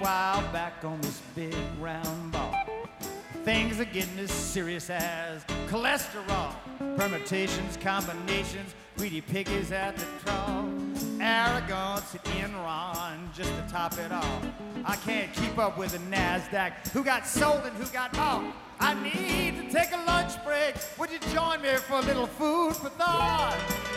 while back on this big round ball. Things are getting as serious as cholesterol, permutations, combinations, greedy piggies at the trough, arrogance and Enron just to top it off. I can't keep up with the NASDAQ, who got sold and who got bought. I need to take a lunch break. Would you join me for a little food for thought?